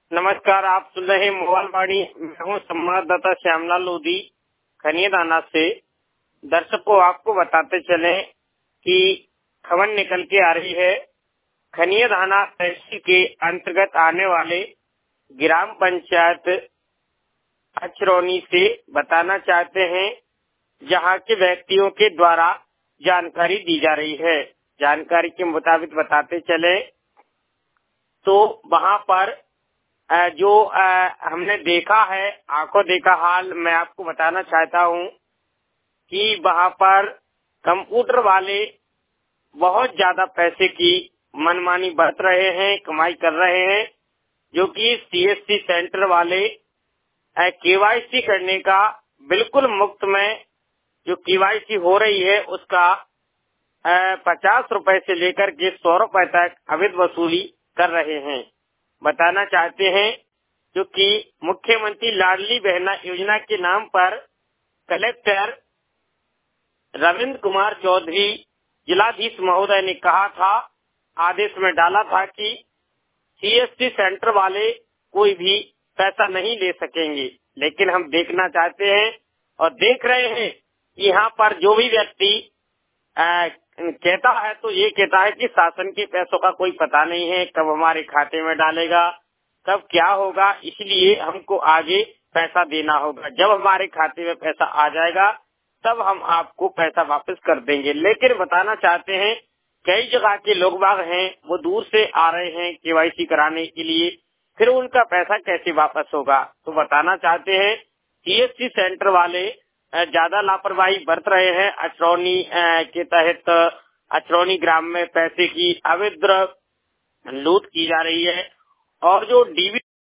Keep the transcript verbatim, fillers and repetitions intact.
नमस्कार, आप सुन रहे हैं मोबाइल वाणी। मैं हूँ संवाददाता श्यामलाल लोधी खनिया थाना से। दर्शकों, आपको बताते चले कि खबर निकल के आ रही है खनिया थाना तहसील के अंतर्गत आने वाले ग्राम पंचायत अचरौनी से बताना चाहते हैं, जहां के व्यक्तियों के द्वारा जानकारी दी जा रही है। जानकारी के मुताबिक बताते चले तो वहां पर जो हमने देखा है, आंखों देखा हाल मैं आपको बताना चाहता हूं कि वहां पर कंप्यूटर वाले बहुत ज्यादा पैसे की मनमानी बरत रहे हैं, कमाई कर रहे हैं, जो कि सीएससी सेंटर वाले केवाईसी करने का बिल्कुल मुफ्त में जो केवाईसी हो रही है उसका पचास रुपए से लेकर के सौ रुपए तक अवैध वसूली कर रहे हैं। बताना चाहते हैं जो कि मुख्यमंत्री लाडली बहना योजना के नाम पर कलेक्टर रविंद्र कुमार चौधरी जिलाधीश महोदय ने कहा था, आदेश में डाला था कि सीएससी सेंटर वाले कोई भी पैसा नहीं ले सकेंगे। लेकिन हम देखना चाहते हैं और देख रहे हैं कि यहाँ पर जो भी व्यक्ति कहता है तो ये कहता है कि शासन के पैसों का कोई पता नहीं है, कब हमारे खाते में डालेगा, कब क्या होगा, इसलिए हमको आगे पैसा देना होगा। जब हमारे खाते में पैसा आ जाएगा तब हम आपको पैसा वापस कर देंगे। लेकिन बताना चाहते हैं कई जगह के लोग बाग हैं, वो दूर से आ रहे हैं केवाईसी कराने के लिए, फिर उनका पैसा कैसे वापस होगा। तो बताना चाहते हैं सीएससी सेंटर वाले ज्यादा लापरवाही बरत रहे हैं। अचरौनी के तहत अचरौनी ग्राम में पैसे की अवैध लूट की जा रही है और जो डीबी